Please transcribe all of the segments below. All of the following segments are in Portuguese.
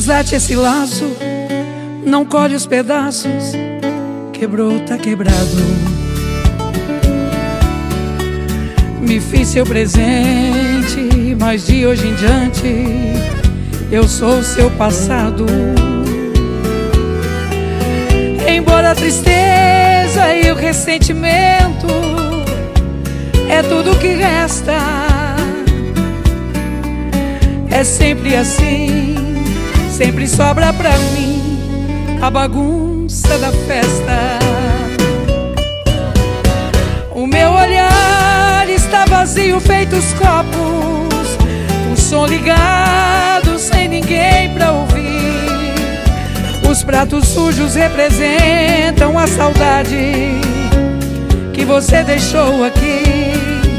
Desate esse laço, não colhe os pedaços. Quebrou, tá quebrado. Me fiz seu presente, mas de hoje em diante eu sou o seu passado. Embora a tristeza e o ressentimento é tudo que resta, é sempre assim, sempre sobra pra mim a bagunça da festa. O meu olhar está vazio feito os copos, o som ligado sem ninguém pra ouvir. Os pratos sujos representam a saudade que você deixou aqui.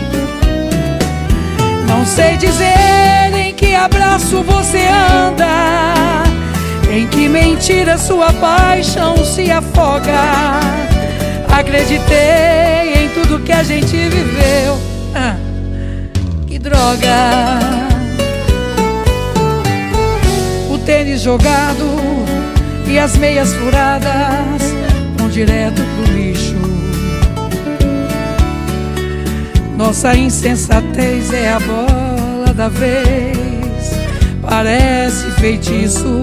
Não sei dizer em que abraço você anda, em que mentira sua paixão se afoga. Acreditei em tudo que a gente viveu, que droga. O tênis jogado e as meias furadas vão direto pro lixo. Nossa insensatez é a bola da vez, parece feitiço.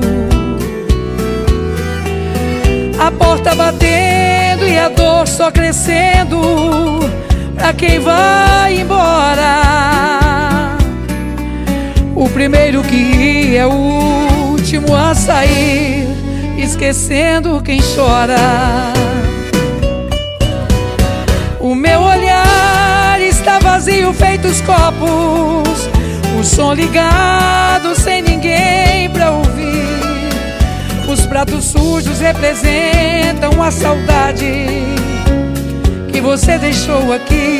A porta batendo e a dor só crescendo pra quem vai embora. O primeiro que ir é o último a sair, esquecendo quem chora. O meu olhar está vazio feito os copos, o som ligado sem ninguém pra ouvir. Os pratos sujos representam a saudade que você deixou aqui.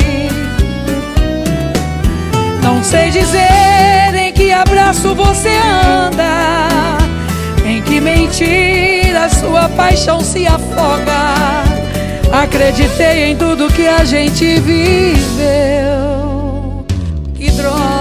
Não sei dizer em que abraço você anda, em que mentira sua paixão se afoga. Acreditei em tudo que a gente viveu, que droga.